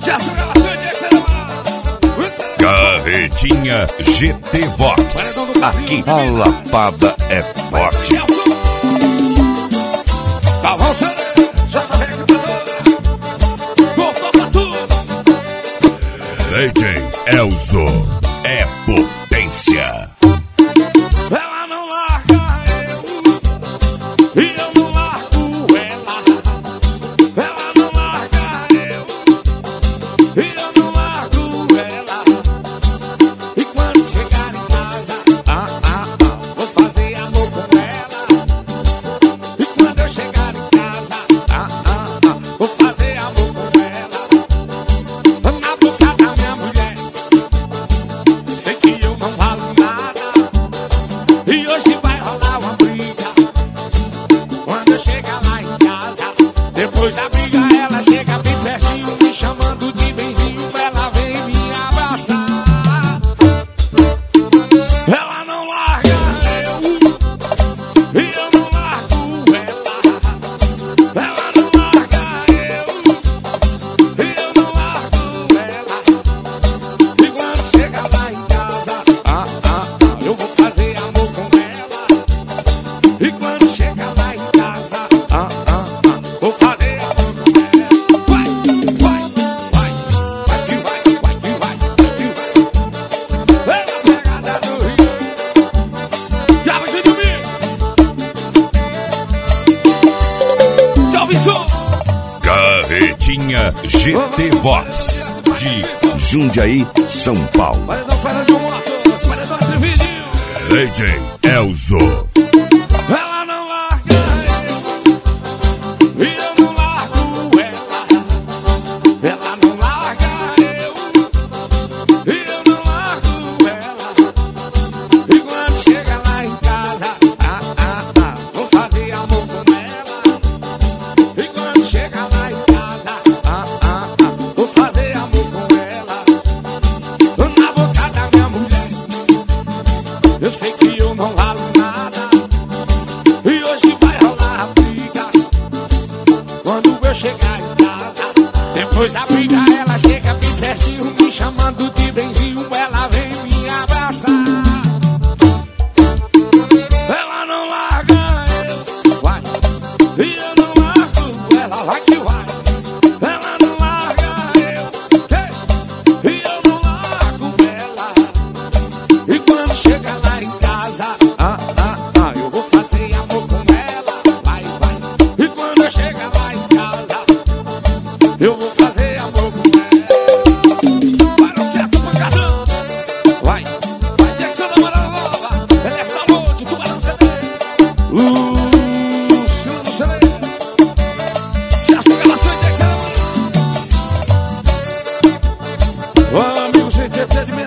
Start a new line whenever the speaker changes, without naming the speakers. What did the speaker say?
Carretinha GT Vox. Aqui a lapada é forte. DJ Elzo é potência.
Ela não larga eu e eu não largo ela. Ela não larga eu e eu não largo ela. E quando chegar em casa, vou fazer amor com ela. E quando eu chegar em casa, vou fazer amor com ela. Na boca da minha mulher, sei que eu não valo nada. E hoje vai rolar uma briga. Quando eu chegar lá em casa, depois da briga ela chega bem pertinho, me chamando de benzinho. Ela vem me abraçar. Ela não larga eu e eu não largo ela. Ela não larga eu e eu não largo ela. E quando chega lá em casa, eu vou fazer amor com ela. E quando chega lá em casa, vou fazer amor com ela. Vai que vai, vai que vai. Ela pegada do Rio. Já vai ser domingo. Tchau, bicho.
Carretinha GT Vox de Jundiaí, São Paulo.
Paredão fora de motos, paredão de vídeo.
DJ Elzo.
Ela não larga eu e eu não largo ela. Ela não larga eu e eu não largo ela. E quando chega lá em casa, vou fazer amor com ela. E quando chega lá em casa, vou fazer amor com ela. Na boca da minha mulher, eu sei que eu não valo nada. E hoje vai rolar a briga. Quando eu chegar em casa, depois da briga ela chega bem pertinho, me chamando de benzinho. Ela vem me abraçar. Ela não larga eu, vai, e eu não largo ela. Vai que vai. Ela não larga eu, e eu não largo ela. E quando chega lá em casa, eu vou fazer amor com ela. Vai. E quando eu chegar lá em casa, eu vou fazer amor com ela. Para o certo pancadão. Vai, Jackson da Moral Nova. Electra Load, Tubarão CD. Luciano CD. Já sou gravação de Jackson da Moral. Ô amigo, gente, é de